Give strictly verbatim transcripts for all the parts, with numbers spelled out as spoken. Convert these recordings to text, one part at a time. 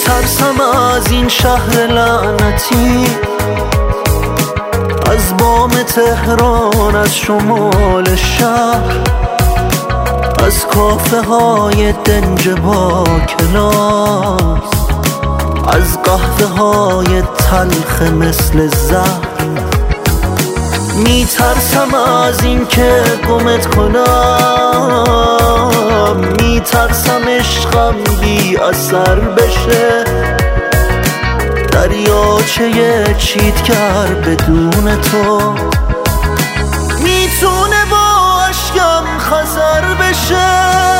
میترسم از این شهر لعنتی، از بام تهران، از شمال شهر، از کافه های دنج با کلاس، از قهوه های تلخ مثل زهر. میترسم از این که گمت کنم، میترسم عشقم بی اثر بشه، دریاچه چیتگر بدون تو میتونه با اشکم خزر بشه.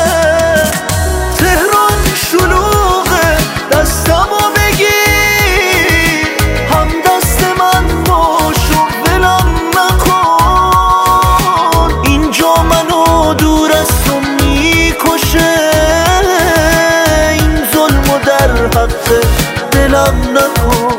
تهران شلوغه، دستمو بگیر، هم دست من باش و ولم نکن. اینجا منو دور از تو میکشه، این ظلمو در حق دلم نکن.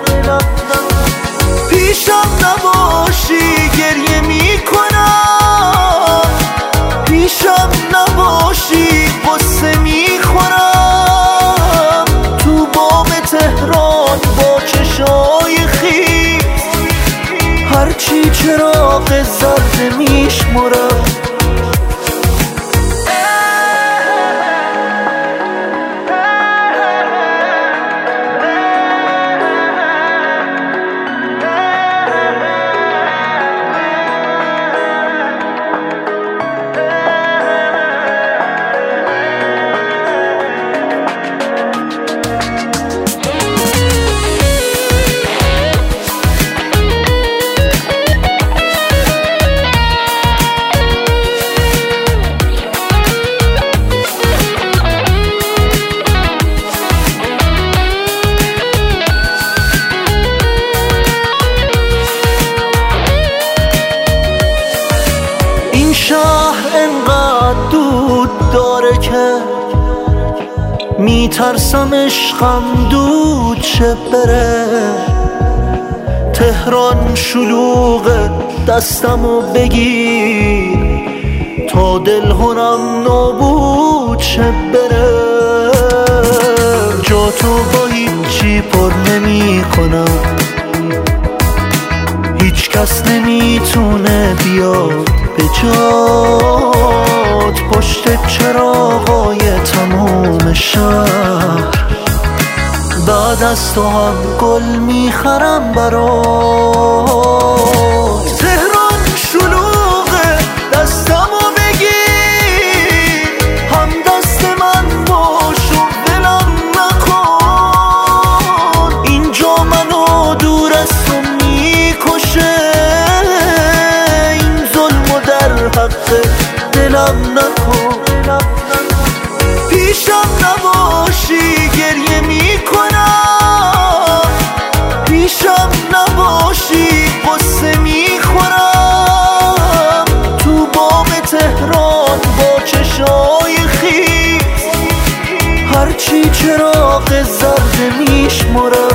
پیشم نباشی گریه میکنم، پیشم نباشی غصه میخورم. تو بام تهران با چشای خیس، هرچی چراغ زرد میشمرم. این شهر انقدر دود داره که میترسم عشقم دود شه بره. تهران شلوغه، دستمو بگیر تا دلهرم نابود شه بره. جا تو با هیچی پر نمی کنم، هیچ کس نمیتونه بیاد به جات. پشت چراغای تمام شهر، بعد از تو هم گل میخرم برات. تهران شلوغه، دستمو بگیر، هم دست من باش و ولم نکن. اینجا منو دور از تو میکشه، حق دلم نکن. پیشم نباشی گریه میکنم، پیشم نباشی غصه میخورم. تو بام تهران با چشای خیس، هرچی چراغ زرد میشمرم.